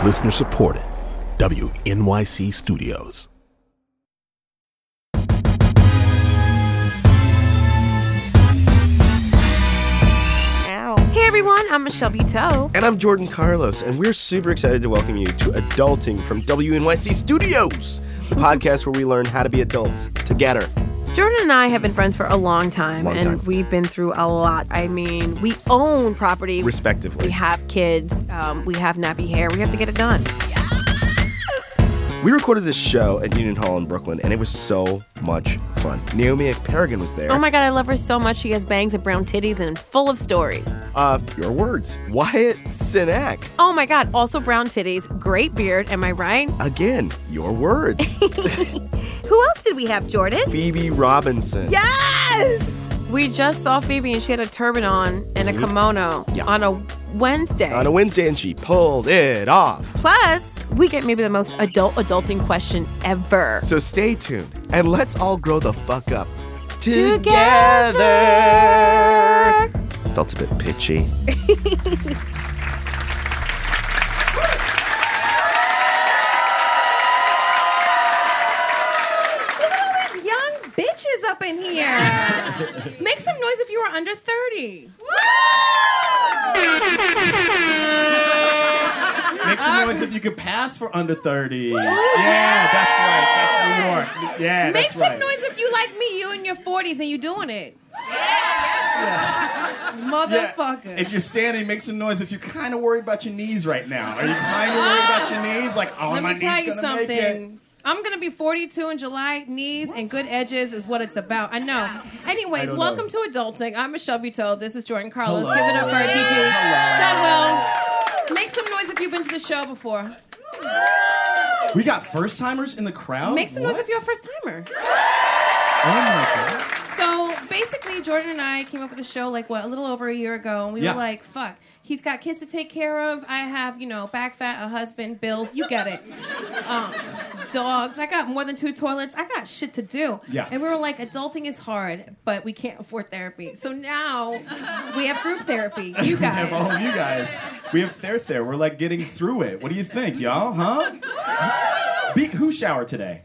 Listener supported. WNYC Studios. Hey everyone, I'm Michelle Buteau. And I'm Jordan Carlos, and we're super excited to welcome you to Adulting from WNYC Studios, the podcast where we learn how to be adults together. Jordan and I have been friends for a long time, and we've been through a lot. I mean, we own property. Respectively. We have kids. We have nappy hair. We have to get it done. We recorded this show at Union Hall in Brooklyn, and it was so much fun. Naomi Ekperigin was there. Oh my God, I love her so much. She has bangs and brown titties and full of stories. Your words. Wyatt Cenac. Oh my God, also brown titties, great beard, am I right? Again, your words. Who else did we have, Jordan? Phoebe Robinson. Yes! We just saw Phoebe and she had a turban on and a kimono on a Wednesday. On a Wednesday, and she pulled it off. Plus, we get maybe the most adulting question ever. So stay tuned, and let's all grow the fuck up. Together! Felt a bit pitchy. Bitches up in here. Make some noise if you are under 30. Make some noise if you could pass for under 30. Yeah, that's right. That's New York. Yeah, Make that's right. some noise if you like me, you in your 40s and you doing it. Yeah. Motherfucker. Yeah. If you're standing, make some noise if you're kind of worried about your knees right now. Are you kind of worried about your knees? Like, oh, my knees gonna make it. I'm going to be 42 in July. Knees and good edges is what it's about. I know. Anyways, welcome to Adulting. I'm Michelle Buteau. This is Jordan Carlos. Hello. Give it up for our DJ. Dunwell. Make some noise if you've been to the show before. We got first-timers in the crowd? Make some noise if you're a first-timer. Oh, my God. So, basically, Jordan and I came up with a show, a little over a year ago. And we were like, fuck. He's got kids to take care of. I have, back fat, a husband, bills. You get it. Dogs. I got more than 2 toilets. I got shit to do. Yeah. And we were like, adulting is hard, but we can't afford therapy. So now we have group therapy. You guys. We have all of you guys. We have Ther. We're like getting through it. What do you think, y'all? Huh? Who showered today?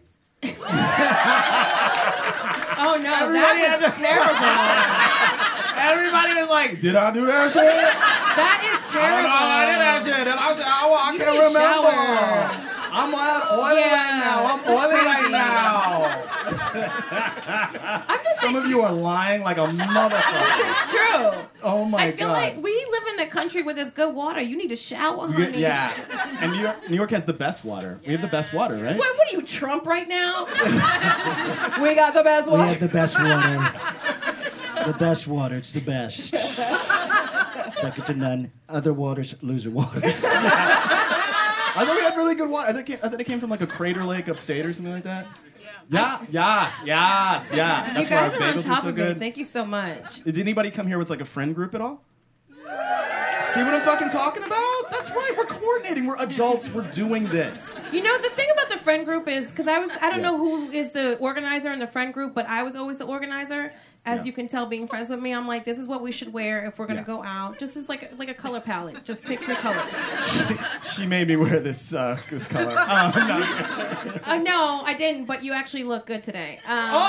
Oh, no. That was terrible. Everybody was like, did I do that shit? That is terrible. I did that shit. Did I shower? I can't remember. I'm oily right now. I'm oily right now. Some of you are lying like a motherfucker. It's true. Oh my God. I feel like we live in a country where there's good water. You need to shower, honey. Yeah. And New York has the best water. We have the best water, right? Wait, what are you, Trump right now? We got the best water. We have the best water. The best water. It's the best. Second to none. Other waters, loser waters. I thought we had really good water. I thought it came from like a Crater Lake upstate or something like that. Yeah. Yes. That's You guys why our are on bagels top are so of good. it. Thank you so much. Did anybody come here with like a friend group at all? See what I'm fucking talking about? That's right. We're coordinating. We're adults. We're doing this. The thing about the friend group is, because I don't know who is the organizer in the friend group, but I was always the organizer. As you can tell, being friends with me, I'm like, this is what we should wear if we're going to go out. Just as like a color palette. Just pick your colors. She made me wear this color. No, I didn't, but you actually look good today.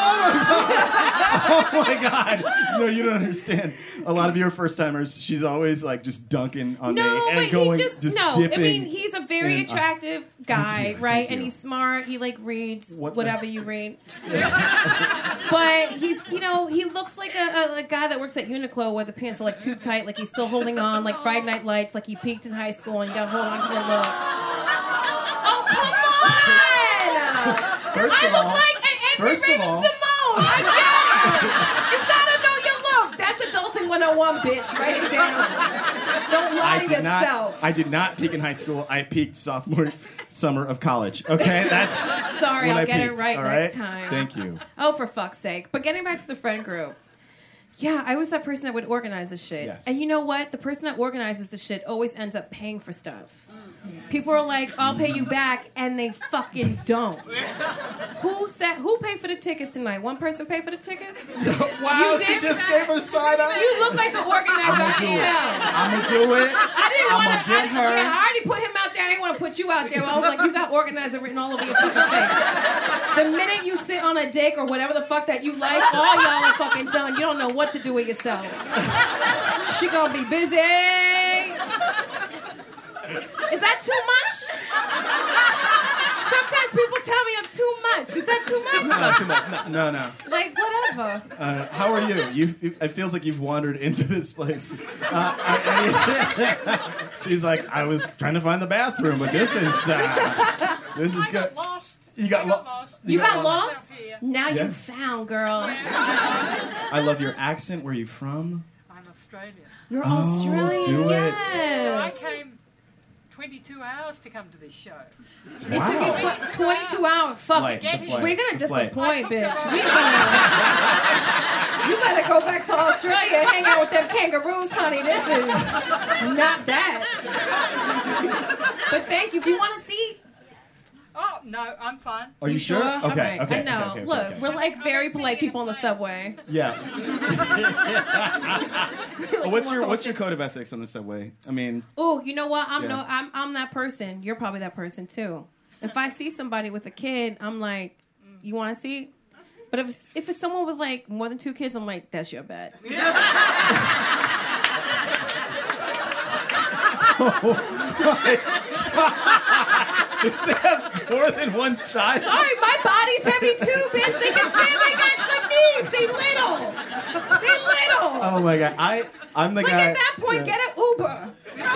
Oh my God. No, you don't understand. A lot of you are first-timers. She's always like just dunking on me and going, dipping. I mean, he's a very attractive guy, right? And he's smart. He reads whatever you read. But he's, he looks like a guy that works at Uniqlo where the pants are too tight, like he's still holding on, like Friday Night Lights, like he peaked in high school and you gotta hold on to the look. Oh, come on! First of I look all, like Angry Raven Simone! I get it! You gotta know your look! That's Adulting 101, bitch. Write it down. Don't lie to yourself. I did not peak in high school. I peaked sophomore summer of college. Okay? That's Sorry, when I'll I get peaked, it right all next time. Thank you. Oh, for fuck's sake. But getting back to the friend group. Yeah, I was that person that would organize the shit. Yes. And you know what? The person that organizes the shit always ends up paying for stuff. People are like, I'll pay you back, and they fucking don't. Who paid for the tickets tonight? One person paid for the tickets? Wow, she just gave her side eye. You look like the organizer. I'm gonna do it. I didn't I'm want gonna get her. I already put him out there. I didn't want want to put you out there. I was like, you got organizer written all over your fucking face. The minute you sit on a dick or whatever the fuck that you like, all y'all are fucking done. You don't know what to do with yourself. She gonna be busy. Is that too much? Sometimes people tell me I'm too much. Is that too much? Not too much. No. Like, whatever. How are you? It feels like you've wandered into this place. She's like, I was trying to find the bathroom, but this is good. Lost. You got lost. You got lost? Now Yeah. you found, girl. I love your accent. Where are you from? I'm Australian. You're Australian. do it. Yes. I came 22 hours to come to this show. It took you 22 hours. Fuck. Flight, Get the here. flight, We're gonna the flight. disappoint, I bitch. took You better go back to Australia and hang out with them kangaroos, honey. This is not that. But thank you. Do you want a seat? Oh, no, I'm fine. Are you sure? All Okay, right. okay. I know. okay. Look, we're like very polite people on the subway. Yeah. What's you your want code of ethics on the subway? I mean, Oh, you know what? Yeah. I'm that person. You're probably that person too. If I see somebody with a kid, I'm like, you want a seat? But if it's someone with like more than 2 kids, I'm like, that's your bad. they have more than one child. Sorry, my body's heavy too, bitch. They can stand like that like these. They little. Oh my god, I'm the Like guy. at that point, yeah. get an Uber.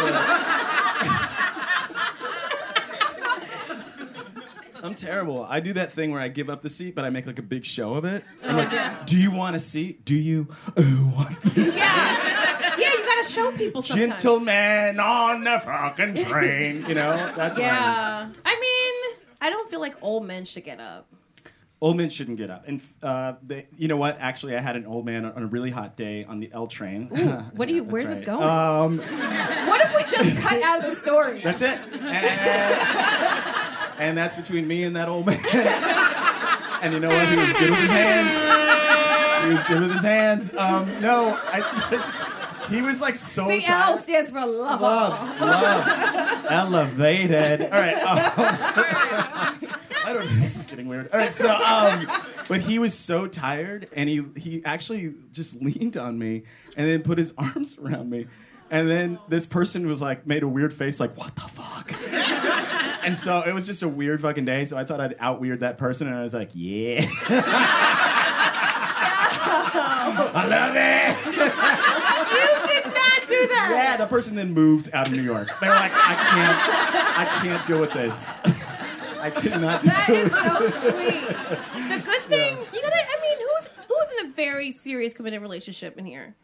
I'm terrible. I do that thing where I give up the seat, but I make like a big show of it. I'm like, yeah. do you want a seat? Do you want this? Yeah, you gotta show people sometimes. Gentleman on the fucking train. You know, that's what I Yeah, I mean, I don't feel like old men should get up. Old men shouldn't get up. And you know what? Actually, I had an old man on a really hot day on the L train. What do you? That's Where's right. this going? What if we just cut out of the story? That's it. And that's between me and that old man. And you know what? He was good with his hands. No, he was like so The tired. L stands for love. Love. Elevated. All right. I don't know. This is getting weird. All right. So, but he was so tired, and he actually just leaned on me and then put his arms around me. And then this person was like, made a weird face, like, what the fuck? And so it was just a weird fucking day. So I thought I'd out-weird that person, and I was like, yeah. I love it. You did not do that. Yeah, the person then moved out of New York. They were like, I can't deal with this. I cannot deal That with is so sweet. The good thing, you gotta. I mean, who's in a very serious committed relationship in here?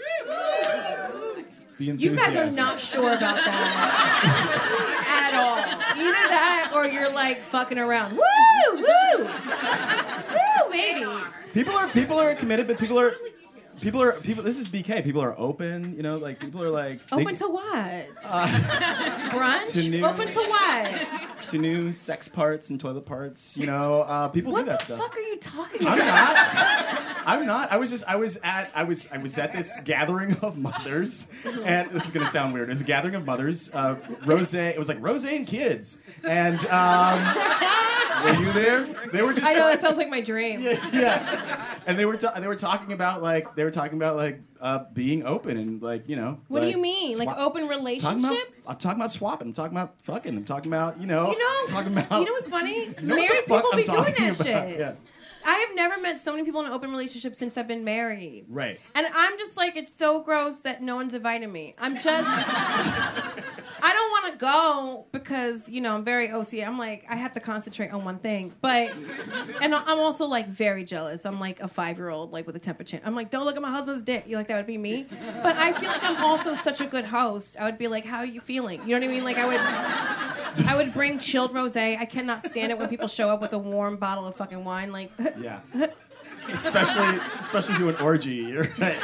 the You guys are enthusiasm. not sure about that at all. Either that, or you're like fucking around. Woo, woo, woo, baby. People are committed, but people. This is BK. People are open. You know, like people are like Open to what? Brunch? to new- Open to what? to new sex parts and toilet parts. You know, people What do that the stuff. fuck are you talking I'm about? not. I was at this gathering of mothers, and this is gonna sound weird. It was a gathering of mothers. Rose. It was like Rose and kids. And were you there? They were just. I know that sounds like my dream. Yeah. And they were talking about being open and like, you know. What do like, you mean? Like open relationship? I'm talking about swapping. I'm talking about fucking. I'm talking about, you know. You know, talking about. you know what's funny? know what Married the fuck people I'm be doing talking that about. shit. Yeah. I have never met so many people in an open relationship since I've been married. Right. And I'm just like, it's so gross that no one's inviting me. I'm just, I don't want to go because, you know, I'm very OCD. I'm like, I have to concentrate on one thing. But, and I'm also like very jealous. I'm like a 5-year-old, like with a temper tantrum. I'm like, don't look at my husband's dick. You like, that would be me. But I feel like I'm also such a good host. I would be like, how are you feeling? You know what I mean? Like I would bring chilled rosé. I cannot stand it when people show up with a warm bottle of fucking wine. Like, Yeah. Especially to an orgy. You're right.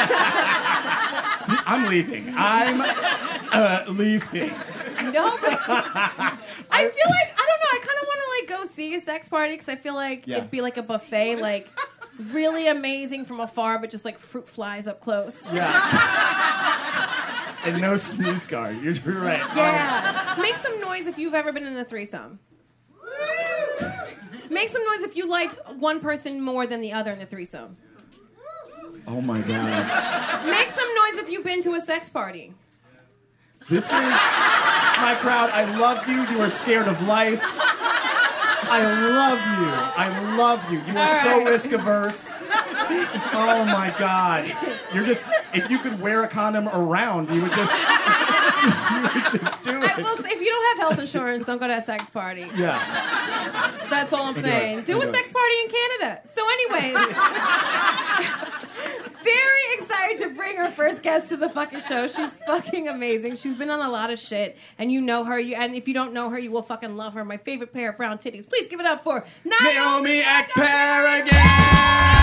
I'm leaving. I'm leaving. no, but I feel like, I don't know, I kind of want to like go see a sex party because I feel like Yeah. it'd be like a buffet, like really amazing from afar, but just like fruit flies up close. Yeah. and no sneeze guard. You're right. Yeah. Make some noise if you've ever been in a threesome. Make some noise if you liked one person more than the other in the threesome. Oh my gosh. Make some noise if you've been to a sex party. This is my crowd. I love you. You are scared of life. I love you. I love you. You are so risk averse. Oh my God. You're just, if you could wear a condom around, you would just do it. I will say, if you don't have health insurance, don't go to a sex party. Yeah. That's all I'm saying. Do a sex party in Canada. So anyways, very excited to bring our first guest to the fucking show. She's fucking amazing. She's been on a lot of shit, and you know her. And if you don't know her, you will fucking love her. My favorite pair of brown titties. Please give it up for Naomi Ekperigin!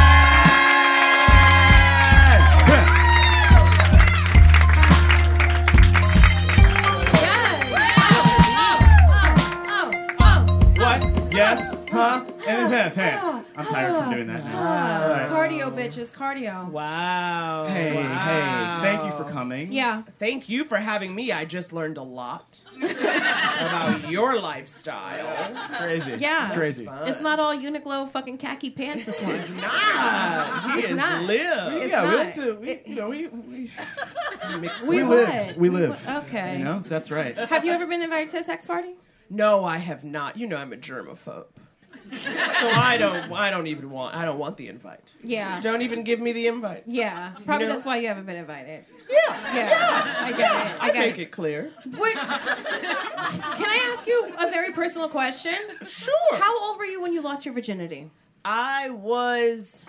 Yes? Huh? And I'm tired from doing that now. Right. Cardio, bitches. Cardio. Wow. Hey, thank you for coming. Yeah. Thank you for having me. I just learned a lot about your lifestyle. It's crazy. Yeah. It's crazy. It's not all Uniqlo fucking khaki pants this one. It's not. It's not. Live. It's Yeah, not. we like to, we what? live. We live. Okay. You know? That's right. Have you ever been invited to a sex party? No, I have not. You know I'm a germaphobe. So I don't want the invite. Yeah. Don't even give me the invite. Yeah. Probably know? that's why you haven't been invited. Yeah. I get it. I get Make it clear. Wait, can I ask you a very personal question? Sure. How old were you when you lost your virginity? I was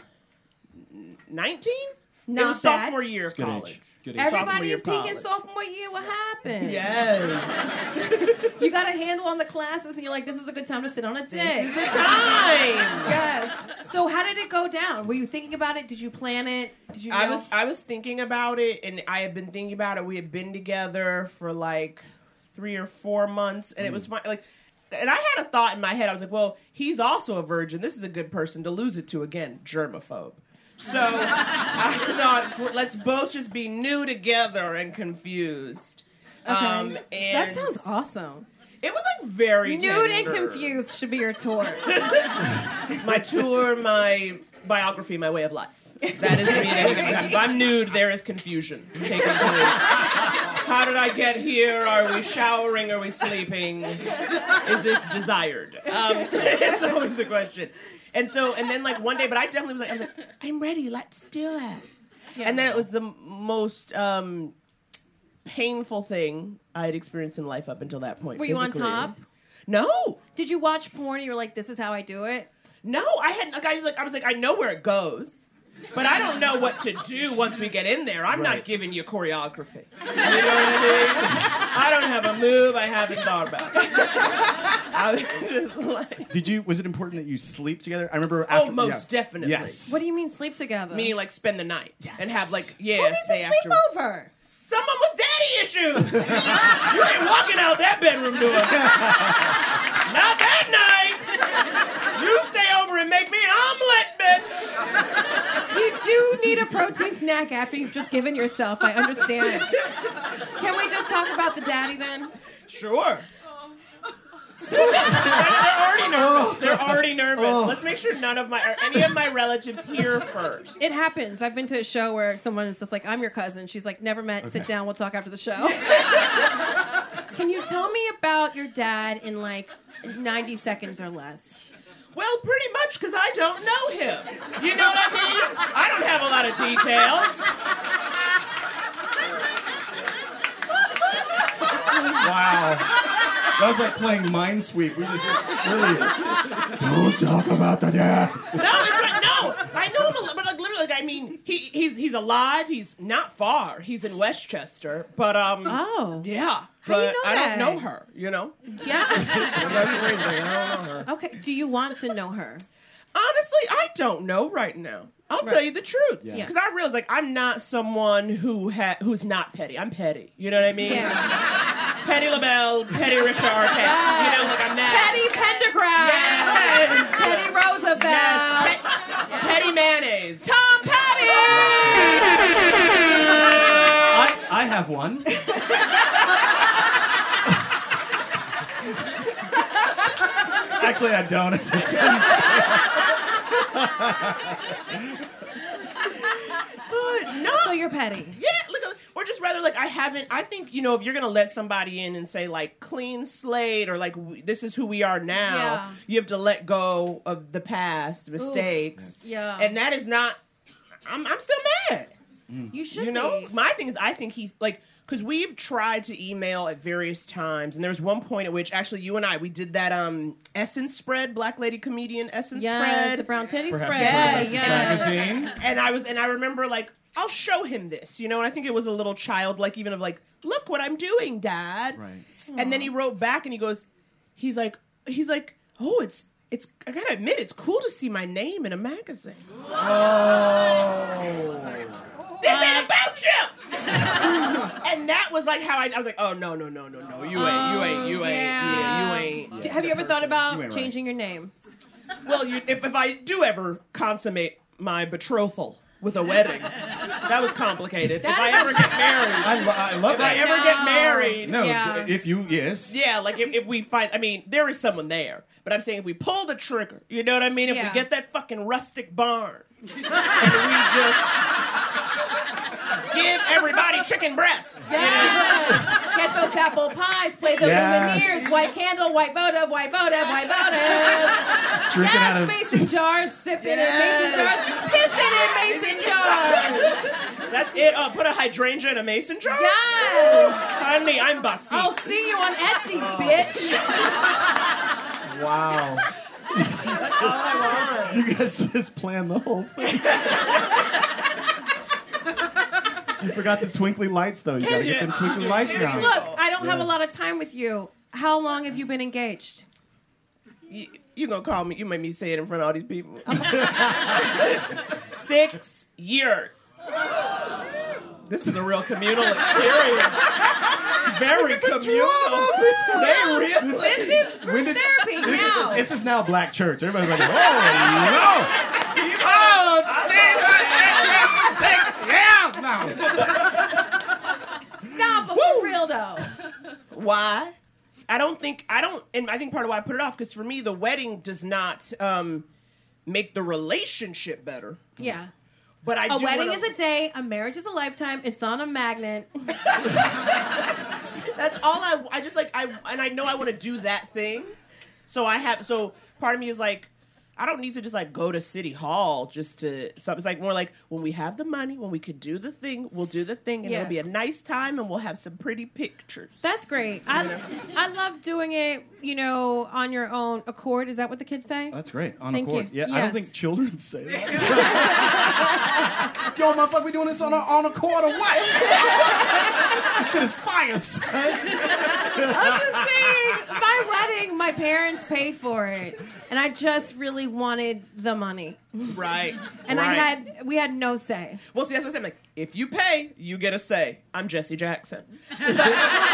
19? Not it was bad. sophomore year of Good college. age. Good age. Everybody is Sophomore year peaking of sophomore year. What happened? Yes. You got a handle on the classes, and you're like, this is a good time to sit on a dick. This is the time. Yes. So how did it go down? Were you thinking about it? Did you plan it? Did you know? I was thinking about it, and I had been thinking about it. We had been together for like 3 or 4 months, and it was fine. Like, and I had a thought in my head. I was like, well, he's also a virgin. This is a good person to lose it to. Again, germaphobe. So I thought, let's both just be new together and confused. Okay. And that sounds awesome. It was like very Nude tender. and confused should be your tour. My tour, my biography, my way of life. That is me at any given time. If I'm nude, there is confusion taking place. How did I get here? Are we showering? Are we sleeping? Is this desired? It's always the question. And then like one day, but I definitely was like, I'm ready. Let's do it. Yeah. And then it was the most painful thing I had experienced in life up until that point. Were you on physically. top? No. Did you watch porn and you were like, this is how I do it? No, I was like, I know where it goes, but I don't know what to do once we get in there. I'm not giving you choreography. You know what I mean? I don't have a move I haven't thought about. I was just like... Was it important that you sleep together? I remember after... Oh, most definitely. Yes. What do you mean sleep together? Meaning like spend the night. Yes. And have like, Who needs stay to after. sleep over? Someone with daddy issues. You ain't walking out that bedroom door. Not that night. You stay over and make me an omelet, bitch. You do need a protein snack after you've just given yourself. I understand. Can we just talk about the daddy then? Sure. They're already nervous. Let's make sure any of my relatives hear first. It happens. I've been to a show where someone is just like, I'm your cousin. She's like, never met. Okay. Sit down. We'll talk after the show. Can you tell me about your dad in like 90 seconds or less? Well, pretty much because I don't know him. You know what I mean? I don't have a lot of details. Wow. That was like playing Minesweep. We just really don't talk about the dad. No, it's right. No, I know him a little, but like literally, like, I mean, he's alive. He's not far. He's in Westchester, but Oh. yeah. How do you But know I that? don't know her. You know. Yeah. I don't know her. Okay. Do you want to know her? Honestly, I don't know right now. I'll tell you the truth. Yeah. Because I realize, like, I'm not someone who's not petty. I'm petty. You know what I mean? Yeah. Petty LaBelle, petty Richard Arquette. You know, like, I'm that. Petty Pendergrass. Yes. Petty Roosevelt. Yes. Petty mayonnaise. Tom Petty. I have one. Actually, I don't. It's just No. So you're petty. Yeah, or just rather like I think, if you're going to let somebody in and say like clean slate or like this is who we are now, you have to let go of the past mistakes. Yeah. And that is not, I'm still mad. You should be. be. My thing is I think he like, because we've tried to email at various times, and there was one point at which actually you and we did that Essence spread, Black Lady Comedian Essence spread. The brown titty Perhaps spread. magazine. And I remember like, I'll show him this, and I think it was a little childlike, even of like, look what I'm doing, Dad. Right. And then he wrote back and he's like, oh, it's I gotta admit, it's cool to see my name in a magazine. Oh. This ain't about you. And that was like how I was like, oh no, you ain't. You ain't. Have you ever thought about ain't changing your name? Well, if I do ever consummate my betrothal with a wedding, that was complicated. If I ever get married, I love if that. I ever get married, No, Yeah. if you, yes. yeah, like if we find, I mean, there is someone there, but I'm saying if we pull the trigger, you know what I mean? If we get that fucking rustic barn, and we just give everybody chicken breasts. Yes. Get those apple pies, play the Lumineers, white candle, white votive, white votive, white votive. Drinking out of mason jars, sipping in mason jars, pissing in mason jars. That's it. Put a hydrangea in a mason jar? Yes. Honey, I'm bossy. I'll see you on Etsy, bitch. wow. You guys just planned the whole thing. You forgot the twinkly lights, though. You gotta get them twinkly lights now. Look, I don't have a lot of time with you. How long have you been engaged? You gonna call me? You made me say it in front of all these people. 6 years. This is a real communal experience. It's very communal. This is group therapy now. This is now black church. Everybody's like, oh, no. Oh, No, but for real though. Why? And I think part of why I put it off, because for me, the wedding does not make the relationship better. Yeah. But a wedding is a day, a marriage is a lifetime. It's on a magnet. That's all I just like, and I know I want to do that thing. So part of me is like, I don't need to just like go to City Hall just to, so it's like more like when we have the money, when we could do the thing, we'll do the thing, and it'll be a nice time, and we'll have some pretty pictures. That's great. I love doing it, on your own accord. Is that what the kids say? That's great. On Thank accord. you. Yeah, Yes. I don't think children say that. Yo, motherfucker, we doing this on accord or what? This shit is fire, son. I'm just saying, my wedding, my parents paid for it, and I just really wanted the money. Right. And we had no say. Well, see, that's what I'm saying. Like, if you pay, you get a say. I'm Jesse Jackson. but it's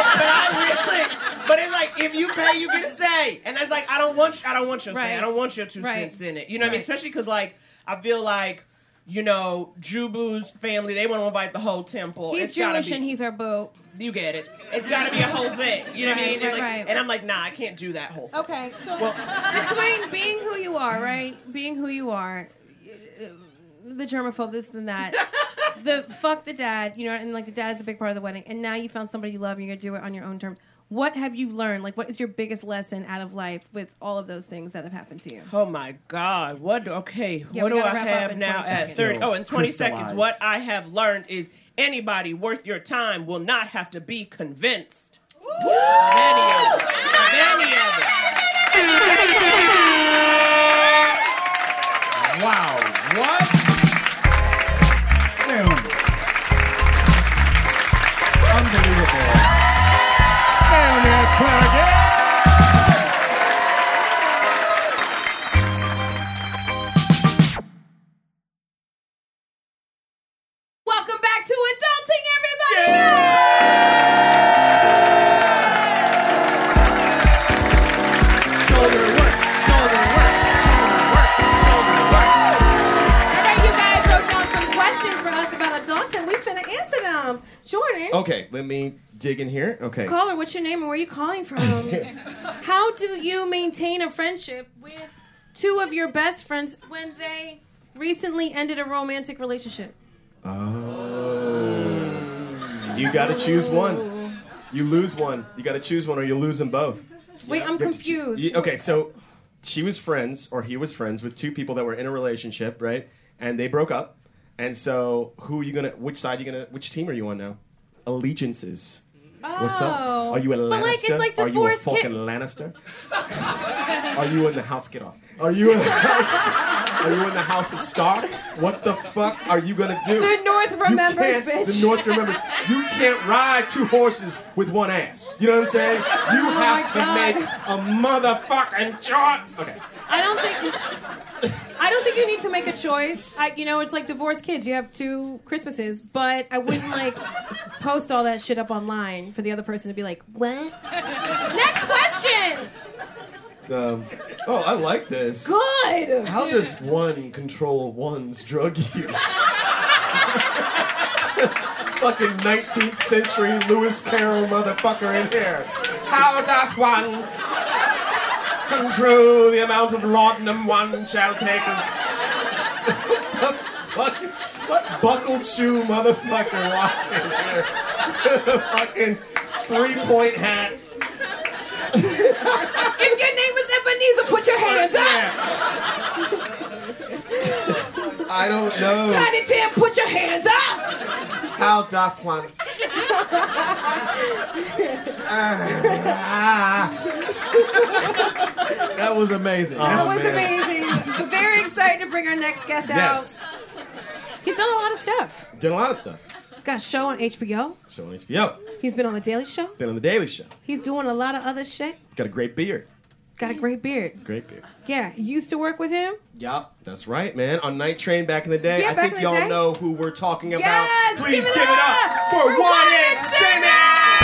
like, if you pay, you get a say. And it's like, I don't want your say. I don't want your 2 cents in it. You know what I mean? Especially because, like, I feel like, Jubu's family, they want to invite the whole temple. He's Jewish and he's our boo. You get it. It's got to be a whole thing. You know what I mean? Right. And I'm like, nah, I can't do that whole thing. Okay, so between being who you are, right? Being who you are, the germaphobe, this and that, the fuck the dad, and like the dad is a big part of the wedding, and now you found somebody you love and you're going to do it on your own terms. What have you learned? Like, what is your biggest lesson out of life with all of those things that have happened to you? Oh my God. What do I have now at 30? Oh, in 20 seconds, what I have learned is anybody worth your time will not have to be convinced. Of any of it. Wow. What? Damn. Unbelievable. Down there, Claudia. Welcome back to Adulting, everybody! Shoulder work. Okay, you guys wrote down some questions for us about adults, and we finna answer them. Jordan. Okay, Let me dig in here. Okay. Caller, what's your name and where are you calling from? How do you maintain a friendship with two of your best friends when they recently ended a romantic relationship? Oh. You got to choose one. You lose one. You got to choose one or you lose them both. Wait, I'm confused. Okay, so she was friends or he was friends with two people that were in a relationship, right? And they broke up. And so which team are you on now? Allegiances. Oh. What's up? Are you a Lannister? But like, it's like Are you a divorce fucking Lannister? Are you in the house? Get off. Are you in the house? Are you in the house of Stark? What the fuck are you gonna do? The North remembers, bitch. The North remembers. You can't ride two horses with one ass. You know what I'm saying? You have to make a motherfucking choice. Okay. I don't think you need to make a choice. It's like divorced kids. You have two Christmases, but I wouldn't post all that shit up online for the other person to be like, what? Next question. I like this. Good. How does one control one's drug use? Fucking 19th century Lewis Carroll motherfucker in here. How doth one control the amount of laudanum one shall take? What buckle shoe motherfucker walked in here? The fucking 3-point hat. If your name is Ebenezer, put your hands up. I don't know. Tiny Tim, put your hands up. How doth one? That was amazing. That was amazing. We're very excited to bring our next guest out. Yes. He's done a lot of stuff. Done a lot of stuff. He's got a show on HBO. Show on HBO. He's been on The Daily Show. Been on The Daily Show. He's doing a lot of other shit. Got a great beard. Got a great beard. Great beard. Yeah, you used to work with him? Yup, that's right, man. On Night Train back in the day. Yeah, I back think in the y'all day. know who we're talking about. Yes, Please give it up for Wyatt Cenac!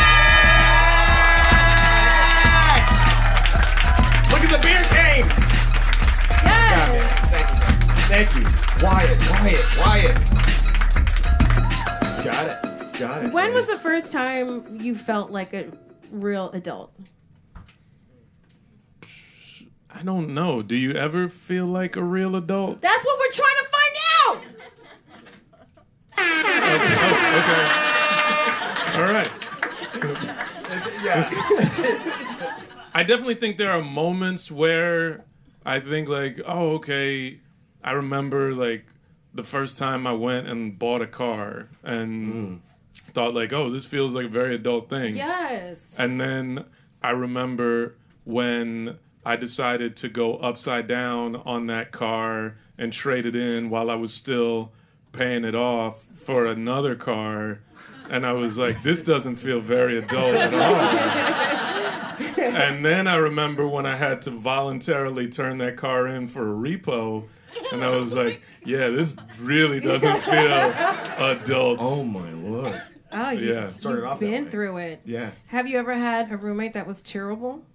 Look at the beard game! Yes. Thank you. Wyatt. Got it. When was the first time you felt like a real adult? I don't know. Do you ever feel like a real adult? That's what we're trying to find out! Okay. All right. Yeah. I definitely think there are moments where I think like, oh, okay, I remember like the first time I went and bought a car and thought like, oh, this feels like a very adult thing. Yes. And then I remember when I decided to go upside down on that car and trade it in while I was still paying it off for another car. And I was like, this doesn't feel very adult at all. And then I remember when I had to voluntarily turn that car in for a repo. And I was like, yeah, this really doesn't feel adult. Oh, my Lord. Oh, Yeah. Started off that been way. through it. Yeah. Have you ever had a roommate that was terrible?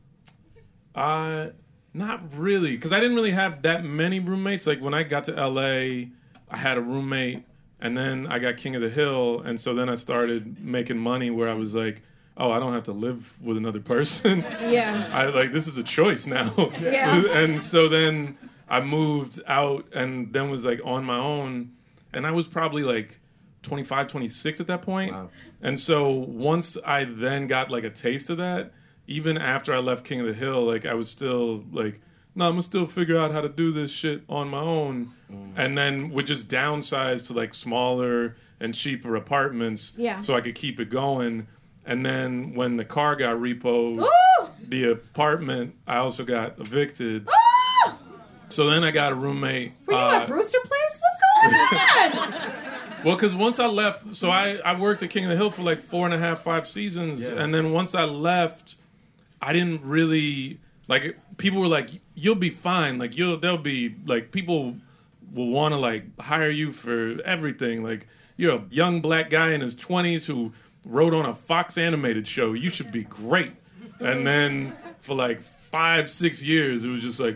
Not really, because I didn't really have that many roommates. Like when I got to LA, I had a roommate, and then I got King of the Hill, and so then I started making money where I was like, oh, I don't have to live with another person. Yeah. This is a choice now. Yeah. And so then I moved out and then was like on my own, and I was probably like 25, 26 at that point. Wow. And so once I then got like a taste of that, even after I left King of the Hill, like I was still like, no, I'm gonna still figure out how to do this shit on my own. And then would just downsize to like smaller and cheaper apartments so I could keep it going. And then when the car got repoed, the apartment, I also got evicted. So then I got a roommate. Were you at Brewster Place? What's going on? Well, because once I left, so I worked at King of the Hill for like 4.5, 5 seasons. Yeah. And then once I left, I didn't really, like, people were like, you'll be fine. Like, they'll be, like, people will want to, like, hire you for everything. Like, you're a young black guy in his 20s who wrote on a Fox animated show. You should be great. And then for, like, 5, 6 years, it was just like,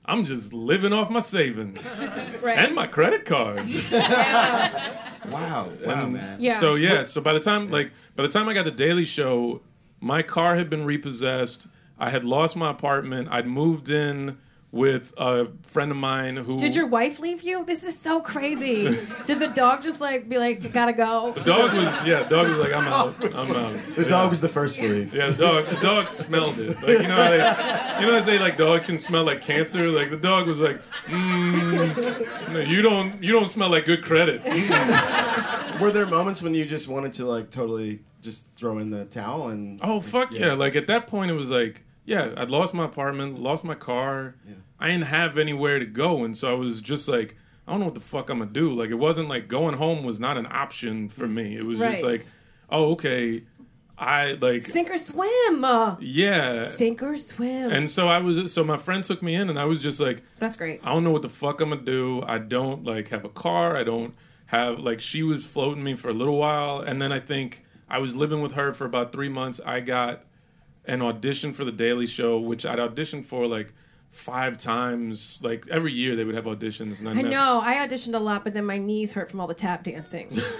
I'm just living off my savings Right. and my credit cards. Wow, man. Yeah. So by the time I got the Daily Show, my car had been repossessed. I had lost my apartment. I'd moved in with a friend of mine who... Did your wife leave you? This is so crazy. Did the dog just be like, gotta go? The dog was like, I'm out. The dog was the first to leave. Yeah, the dog smelled it. Like, you know how they say like dogs can smell like cancer? Like the dog was like, no, you don't smell like good credit. Were there moments when you just wanted to like totally just throw in the towel and... Oh, fuck yeah. Like at that point it was like, yeah, I'd lost my apartment, lost my car. Yeah. I didn't have anywhere to go. And so I was just like, I don't know what the fuck I'm going to do. Like, it wasn't like going home was not an option for me. It was just like, oh, okay. I like... Sink or swim. Yeah. Sink or swim. And so my friend took me in and I was just like... That's great. I don't know what the fuck I'm going to do. I don't like have a car. I don't have... Like, she was floating me for a little while. And then I think I was living with her for about 3 months. I got an audition for The Daily Show, which I'd auditioned for like 5 times. Like every year they would have auditions. And I know. I auditioned a lot, but then my knees hurt from all the tap dancing. You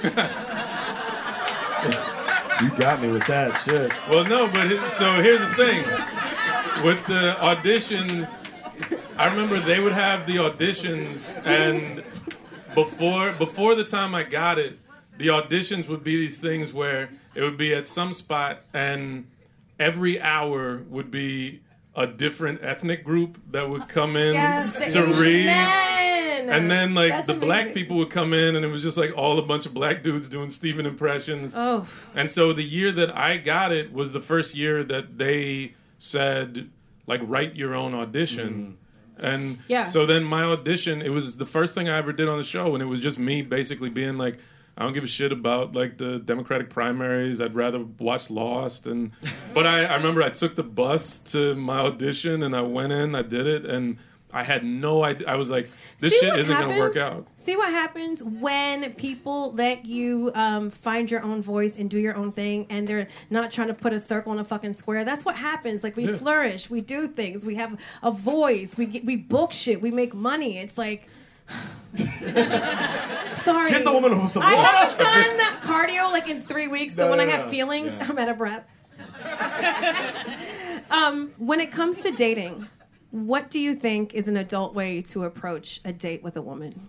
got me with that shit. Well, no, but so here's the thing. With the auditions, I remember they would have the auditions, and before the time I got it, the auditions would be these things where it would be at some spot and every hour would be a different ethnic group that would come in to read. And then, like, that's the amazing. Black people would come in, and it was just, like, all a bunch of black dudes doing Stephen impressions. Oh. And so the year that I got it was the first year that they said, like, write your own audition. And so then my audition, it was the first thing I ever did on the show, and it was just me basically being like, I don't give a shit about like the Democratic primaries. I'd rather watch Lost. But I remember I took the bus to my audition and I went in, I did it, and I had no idea. I was like, this shit isn't going to work out. See what happens when people let you find your own voice and do your own thing, and they're not trying to put a circle in a fucking square. That's what happens. Like, we flourish. We do things. We have a voice. We book shit. We make money. It's like... Sorry. Get the woman who's I haven't done cardio like in 3 weeks, so when I have feelings, I'm out of breath. When it comes to dating, what do you think is an adult way to approach a date with a woman?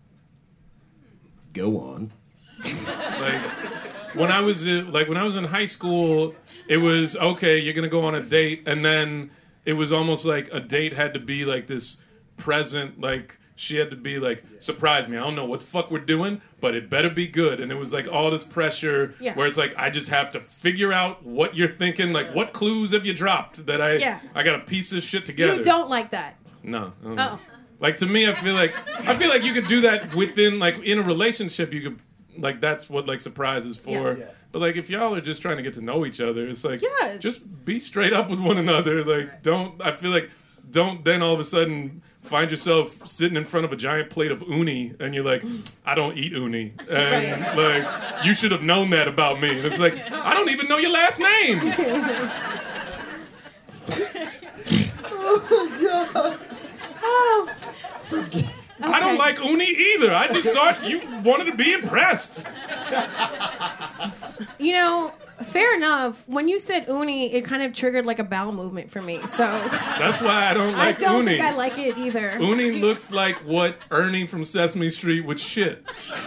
Go on. Like when I was in high school, it was okay, you're gonna go on a date, and then it was almost like a date had to be like this present, like she had to be like, surprise me. I don't know what the fuck we're doing, but it better be good. And it was like all this pressure where it's like, I just have to figure out what you're thinking. Like, what clues have you dropped that I got to piece this shit together? You don't like that. No. Like, to me, I feel like you could do that within, like, in a relationship. You could, like, that's what, like, surprise is for. Yes. But, like, if y'all are just trying to get to know each other, it's like, just be straight up with one another. Like, don't then all of a sudden find yourself sitting in front of a giant plate of uni, and you're like, I don't eat uni. And, like, you should have known that about me. And it's like, I don't even know your last name. Oh, my God. Oh. Okay. I don't like uni either. I just thought you wanted to be impressed. You know, fair enough. When you said uni, it kind of triggered like a bowel movement for me. So that's why I don't like uni. I don't think I like it either. Uni looks like what Ernie from Sesame Street would shit.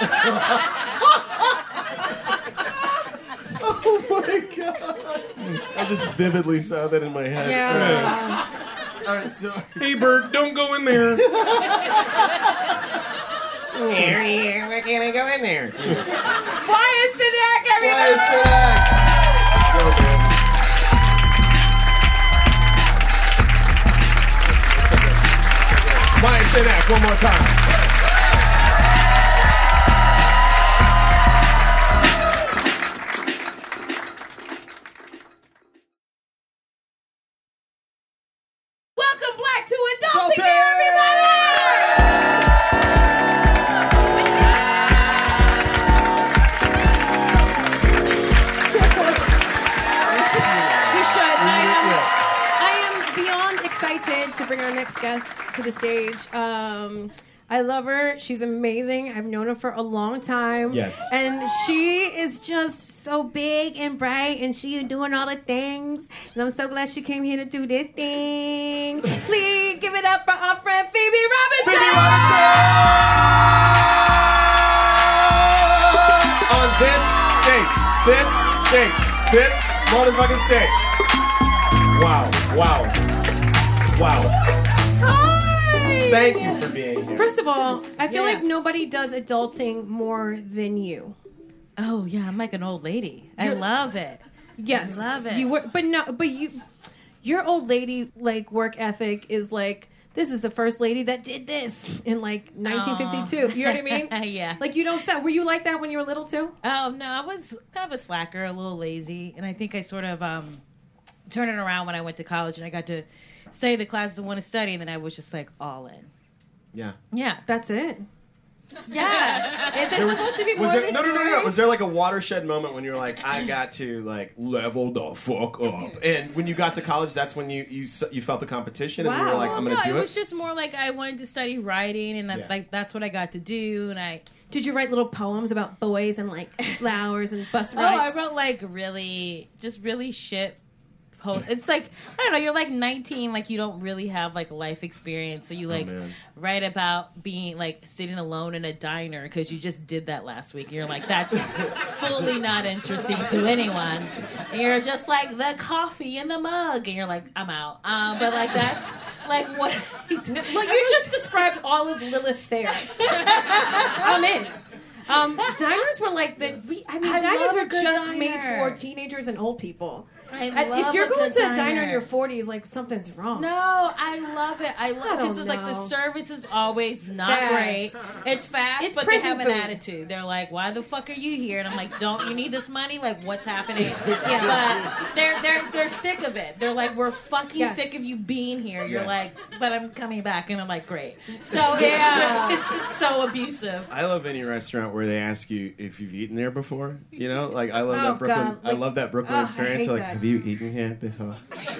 Oh my God. I just vividly saw that in my head. Yeah. All right, so hey, Bert, don't go in there. Ernie, why can't I go in there? Wyatt Cenac, everybody! Wyatt Cenac! Wyatt Cenac, one more time. Welcome back to Adulting, everybody! beyond excited to bring our next guest to the stage. I love her. She's amazing. I've known her for a long time. Yes. And she is just so big and bright, and she is doing all the things. And I'm so glad she came here to do this thing. Please give it up for our friend Phoebe Robinson. Phoebe Robinson! On this motherfucking stage. Wow. Hi. Thank you for being here. First of all, I feel like nobody does adulting more than you. Oh yeah, I'm like an old lady. I love it. Yes, I love it. You were, your old lady like work ethic is like, this is the first lady that did this in like 1952. You know what I mean? Yeah. Like you don't stop. Were you like that when you were little too? Oh no, I was kind of a slacker, a little lazy, and I think I sort of turned it around when I went to college and I got to study the classes I want to study, and then I was just like all in. Yeah. Yeah. That's it. Yeah. Is there supposed to be more? No. Was there like a watershed moment when you were like, I got to like level the fuck up? And when you got to college, that's when you felt the competition and you were like, I'm gonna do it. It was just more like I wanted to study writing, and like that's what I got to do. And did you write little poems about boys and like flowers and bus I rides? wrote like really shit. It's like, I don't know, you're like 19, like you don't really have like life experience, so you like write about being like sitting alone in a diner because you just did that last week, and you're like, that's fully not interesting to anyone, and you're just like, the coffee in the mug, and you're like, I'm out. But like that's like what well, you just described all of Lilith Fair. I'm in. Diners were like diners were just made for teenagers and old people. If you're going to a diner in your 40s, like something's wrong. No, I love it. I love it because like the service is always not great. It's fast, but they have an attitude. They're like, "Why the fuck are you here?" And I'm like, "Don't you need this money? Like, what's happening?" But they're sick of it. They're like, "We're fucking sick of you being here." You're like, "But I'm coming back," and I'm like, "Great." So it's just so abusive. I love any restaurant where they ask you if you've eaten there before. You know, like I love that Brooklyn. God. Like, I love that Brooklyn experience. Like, have you eaten here before?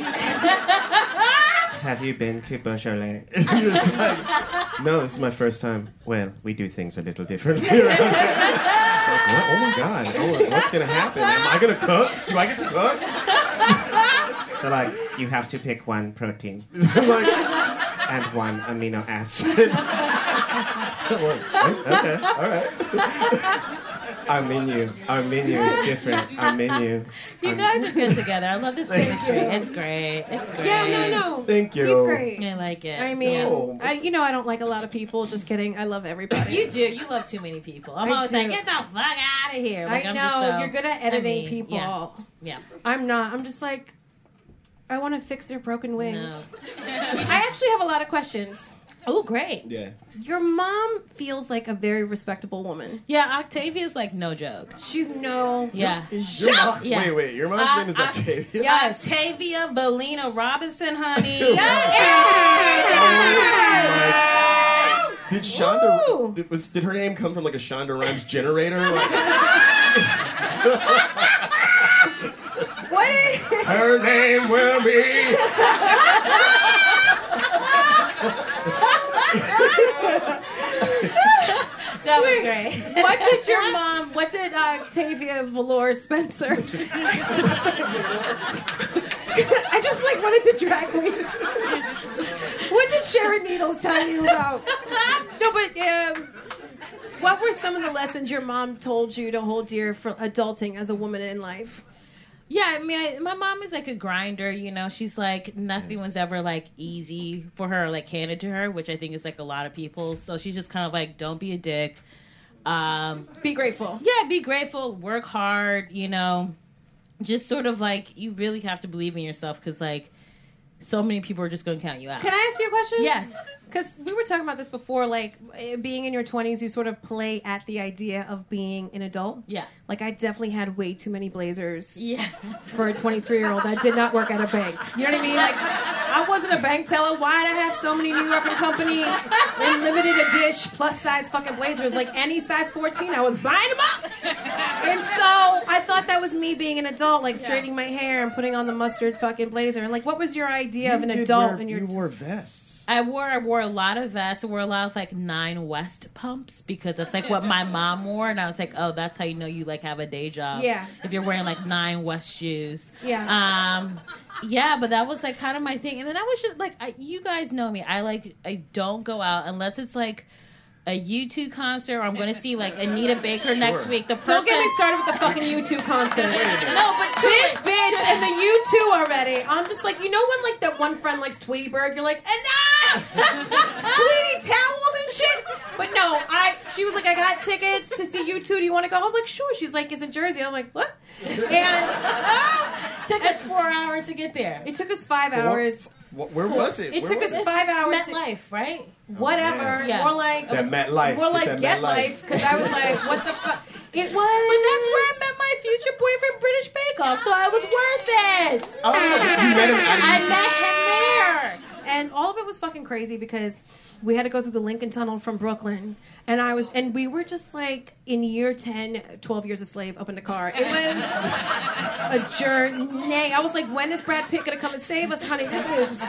Have you been to Beaujolais? Like, no, this is my first time. Well, we do things a little differently. Like, what? Oh my God! What's gonna happen? Am I gonna cook? Do I get to cook? They're like, you have to pick one protein and one amino acid. Okay, all right. Our menu is different. Our menu. You guys are good together. I love this chemistry. It's great. Yeah, no. Thank you. He's great. I like it. I mean, I don't like a lot of people. Just kidding. I love everybody. You do. You love too many people. I'm always like, get the fuck out of here. Like, I know. You're good at editing people. Yeah. I'm not. I'm just like, I want to fix their broken wing. No. I actually have a lot of questions. Oh, great. Yeah. Your mom feels like a very respectable woman. Yeah, Octavia's like no joke. She's no... Yeah. Wait. Your mom's name is Octavia? Yeah, Octavia Belina Robinson, honey. Did Shonda... Did her name come from like a Shonda Rhimes generator? What? Her name will be... That was great. What did Octavia Valor Spencer? I just like wanted to drag queens. What did Sharon Needles tell you about? No, but what were some of the lessons your mom told you to hold dear for adulting as a woman in life? Yeah, I mean, my mom is like a grinder, you know. She's like, nothing was ever like easy for her, like handed to her, which I think is like a lot of people. So she's just kind of like, don't be a dick. Be grateful. Yeah, be grateful. Work hard, you know. Just sort of like, you really have to believe in yourself because like, so many people are just going to count you out. Can I ask you a question? Yes. Because we were talking about this before, like being in your 20s, you sort of play at the idea of being an adult. Yeah. Like I definitely had way too many blazers. Yeah. For a 23-year-old that did not work at a bank. You know what I mean? Like I wasn't a bank teller. Why'd I have so many New York and Company and limited edition plus size fucking blazers? Like any size 14, I was buying them up. And so I thought that was me being an adult, like straightening my hair and putting on the mustard fucking blazer. And like, what was your idea of an adult? You wore vests. I wore a lot of vests. I wore a lot of like 9 West pumps because that's like what my mom wore, and I was like, oh, that's how you know you like have a day job. Yeah. If you're wearing like 9 West shoes. Yeah. Yeah, but that was like kind of my thing, and then I was just like, you guys know me. I don't go out unless it's like a U2 concert, or I'm going to see like Anita Baker next week. Don't get me started with the fucking U2 concert. No, but this bitch and the U2 already. I'm just like, you know when like that one friend likes Tweety Bird, you're like, enough! Tweety towels and shit. But no, she was like, I got tickets to see U2. Do you want to go? I was like, sure. She's like, it's in Jersey. I'm like, what? And took us 4 hours to get there. It took us 5 hours. Where was it? It took us 5 hours. MetLife, right? Whatever. Yeah. More like that MetLife. More like Get Life, because I was like, what the fuck? It was. But that's where I met my future boyfriend, British Bake Off, so I was worth it. Oh, you met him at I met him there. And all of it was fucking crazy because we had to go through the Lincoln Tunnel from Brooklyn. And we were just like in year 10, 12 Years a Slave up in the car. It was a journey. I was like, when is Brad Pitt going to come and save us, honey? This is...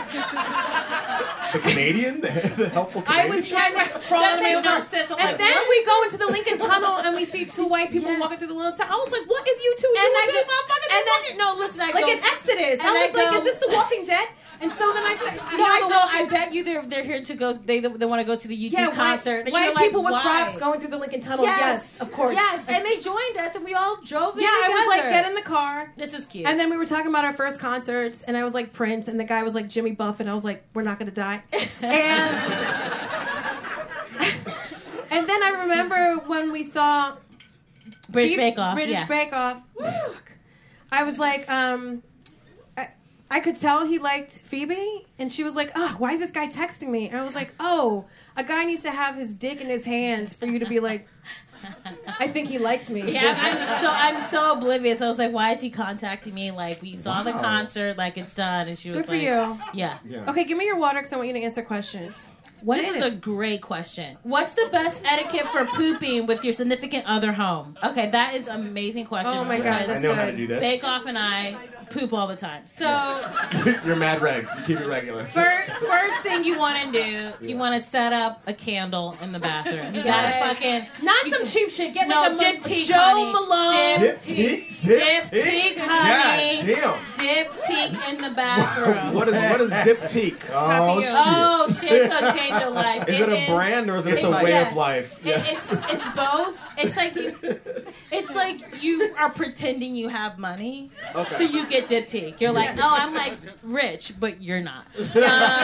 The Canadian? The helpful Canadian? I was trying to crawl on my own. And then we go into the Lincoln Tunnel and we see 2 white people walking through the little town. I was like, what is you 2 doing? Like an Exodus. I was like, is this The Walking Dead? And so then I said, I bet you they're here to go. They want to go see the U2 concert. White people with Crocs going through the Lincoln Tunnel. Yes, of course. Yes, and they joined us, and we all drove there. Yeah, together. I was like, get in the car. This was cute. And then we were talking about our first concerts, and I was like Prince, and the guy was like Jimmy Buff, and I was like, we're not gonna die. And then I remember when we saw British Bake Off. Bake Off. I was like, I could tell he liked Phoebe, and she was like, oh, why is this guy texting me? And I was like, oh, a guy needs to have his dick in his hands for you to be like, I think he likes me. Yeah, I'm so oblivious. I was like, why is he contacting me? Like, we saw the concert, like it's done, and she was Good for you. Yeah. Okay, give me your water because I want you to answer questions. This is a great question. What's the best etiquette for pooping with your significant other home? Okay, that is an amazing question. Oh my God, I know how to do this. Bake Off and I poop all the time. So you're mad regs. You keep it regular. First thing you want to do, you want to set up a candle in the bathroom. You gotta fucking some cheap shit. Get like a Diptyque, Joe honey. Malone. Diptyque, honey. God damn. Diptyque in the bathroom. What is Diptyque? Oh shit. Oh shit, it's gonna change your life. Is it a brand or is it a way of life? It's both. It's like you are pretending you have money, so you get Diptyque. You're like, oh, I'm like rich, but you're not. So so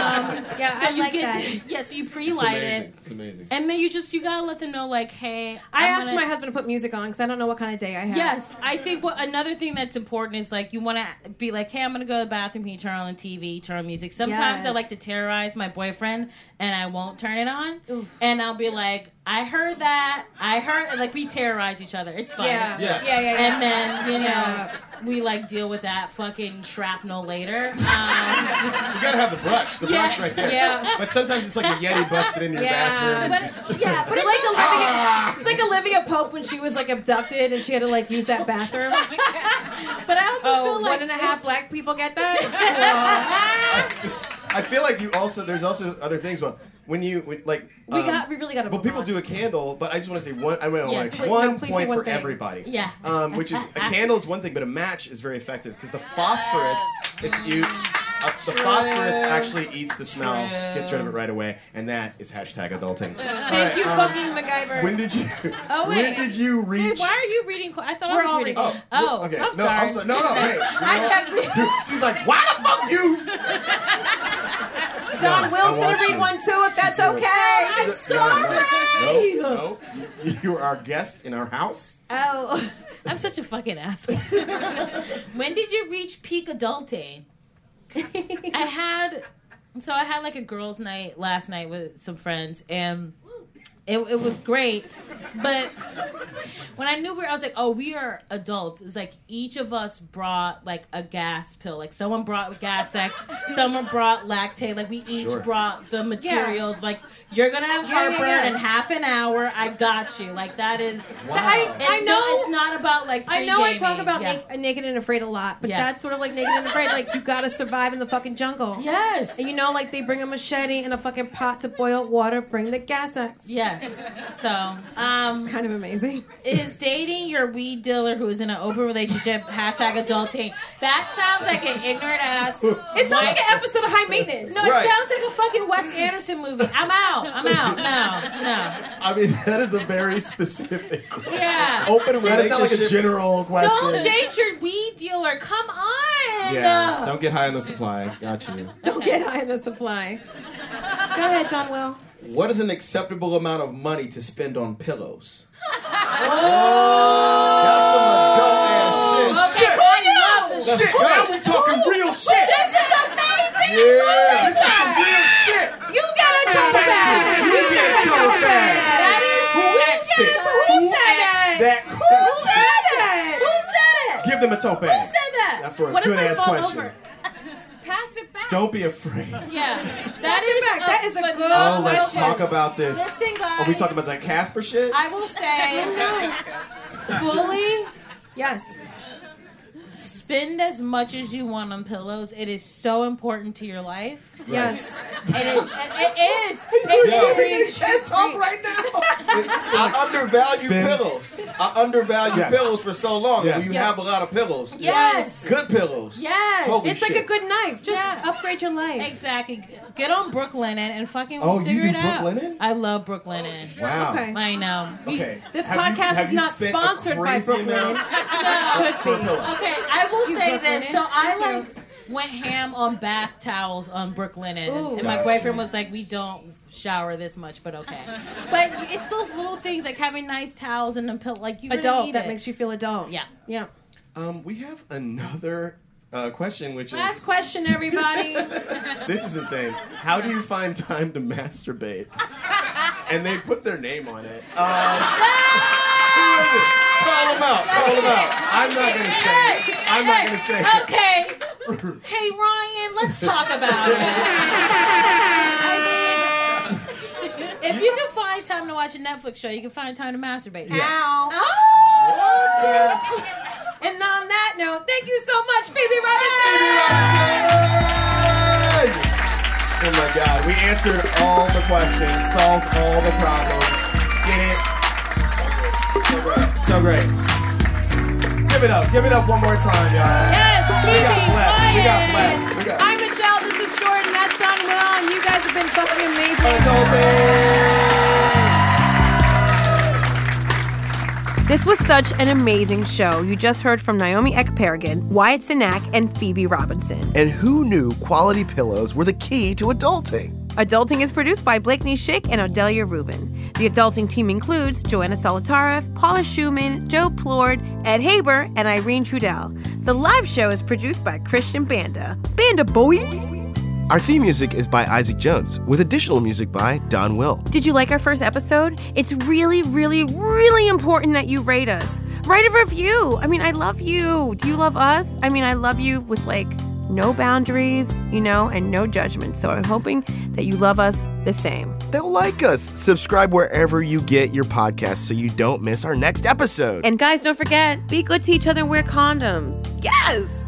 you pre-light it. It's amazing. And then you gotta let them know, like, hey. I asked my husband to put music on because I don't know what kind of day I have. Yes, I think another thing that's important is like you want to be like, hey, I'm gonna go to the bathroom. Can you turn on the TV? Turn on music. Sometimes I like to terrorize my boyfriend and I won't turn it on, and I'll be like, I heard that. Like we terrorize each other. It's fun. Yeah. And then we like deal with that fucking shrapnel later. You gotta have the brush. The brush right there. Yeah. But sometimes it's like a Yeti busted in your bathroom. But it's like Olivia Pope when she was like abducted and she had to like use that bathroom. But I also feel like 1.5 black people get that. I feel like there's also other things. Well, we really got to. Well, people do a candle, but I just want to say one. I mean, one point for everybody. Yeah. Which is a candle is one thing, but a match is very effective because the phosphorus. The phosphorus actually eats the smell, gets rid of it right away, and that is #adulting. Thank you, fucking MacGyver. When did you? Oh wait. When did you reach? Wait, why are you reading? I thought I was reading. Okay. I'm sorry. No, hey. I kept reading. Dude, she's like, why the fuck you? Don Will's gonna read one too, if that's okay. I'm sorry. No. You are our guest in our house. Oh, I'm such a fucking asshole. When did you reach peak adulting? I had So I had like a girls' night last night with some friends, and it was great. But when I knew I was like, oh, we are adults. It's like each of us brought like a gas pill. Like someone brought Gas X, someone brought Lactate. Like we each brought the materials. Like you're gonna have heartburn in half an hour. I got you. Like that is. Wow. I know it's not about like. I know I talk about Naked and Afraid a lot, but that's sort of like Naked and Afraid. Like you gotta survive in the fucking jungle. Yes. And you know, like they bring a machete and a fucking pot to boil water. Bring the Gas X. Yes. So, it's kind of amazing. Is dating your weed dealer who is in an open relationship #adulting? That sounds like an ignorant ass. It sounds like an episode of High Maintenance. No, it sounds like a fucking Wes Anderson movie. I'm out. No. I mean, that is a very specific question. Yeah. Open relationship. That is like a general question. Don't date your weed dealer. Come on. Yeah. Don't get high on the supply. Got you. Don't get high on the supply. Go ahead, Don Will. What is an acceptable amount of money to spend on pillows? Oh. That's some adult ass shit. Okay, I love this shit. Now we talking real shit. This is amazing. Yeah, this is real shit. You got a tote bag. You get a tote bag. That is. Who asked it? Who said that? Who said it? Give them a tote bag. Who said that? That's for a What if good I ass fall question. over? Pass it back. Don't be afraid. Yeah. That is a good Oh, let's question. talk about this. Listen, guys. Are we talking about that Casper shit? I will say, fully, yes. Spend as much as you want on pillows. It is so important to your life. Yes. It is. It is. Can't talk right now. I undervalue pillows. I undervalue pillows for so long. Yes. When you have a lot of pillows. Yes. Good pillows. Yes. Holy It's shit. like a good knife. Just upgrade your life. Exactly. Get on Brooklinen and fucking Oh, you figure do it out. Brooklinen? I love Brooklinen. Wow. Okay. I know. Okay. This Have podcast have is you not spent a sponsored by crazy Brooklyn. amount Should for a be. pillow? Okay, I will You say Brooklyn this. in? So I Thank like went ham on bath towels on Brooklinen, Ooh. and my boyfriend was like, "We don't shower this much, but okay." But it's those little things like having nice towels and a pillow, like you Adult. need That it. makes you feel adult. Yeah. Yeah. We have another question, which Last is question, everybody. this is insane. How do you find time to masturbate? And they put their name on it. Who is it? Call them out. Call them out. I'm not gonna say it. I'm not gonna say it. Okay. Hey Ryan, let's talk about it. I mean, if you can find time to watch a Netflix show, you can find time to masturbate. Yeah. Ow. Oh! And on that note, thank you so much, Phoebe Robinson. Oh my God, we answered all the questions, solved all the problems. Get it? So great. So great. Give it up one more time, y'all. Yes, We got Phoebe blessed. We got Ryan. blessed. We got I'm Michelle. This is Jordan. That's Don Will, and you guys have been fucking amazing. This was such an amazing show. You just heard from Naomi Ekperigin, Wyatt Cenac, and Phoebe Robinson. And who knew quality pillows were the key to adulting? Adulting is produced by Blakeney Schick and Odelia Rubin. The adulting team includes Joanna Solitarev, Paula Schumann, Joe Plord, Ed Haber, and Irene Trudell. The live show is produced by Christian Banda. Banda boy! Our theme music is by Isaac Jones, with additional music by Don Will. Did you like our first episode? It's really, really, really important that you rate us. Write a review. I mean, I love you. Do you love us? I mean, I love you with no boundaries, and no judgment. So I'm hoping that you love us the same. They'll like us. Subscribe wherever you get your podcasts so you don't miss our next episode. And guys, don't forget, be good to each other and wear condoms. Yes!